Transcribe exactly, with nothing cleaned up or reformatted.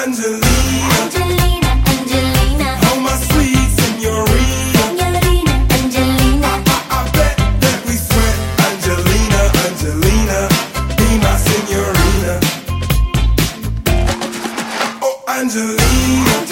Angelina, Angelina, Angelina, oh my sweet señorita. Signorina, Angelina. I, I bet that we sweat. Angelina, Angelina, be my señorita. Oh, Angelina.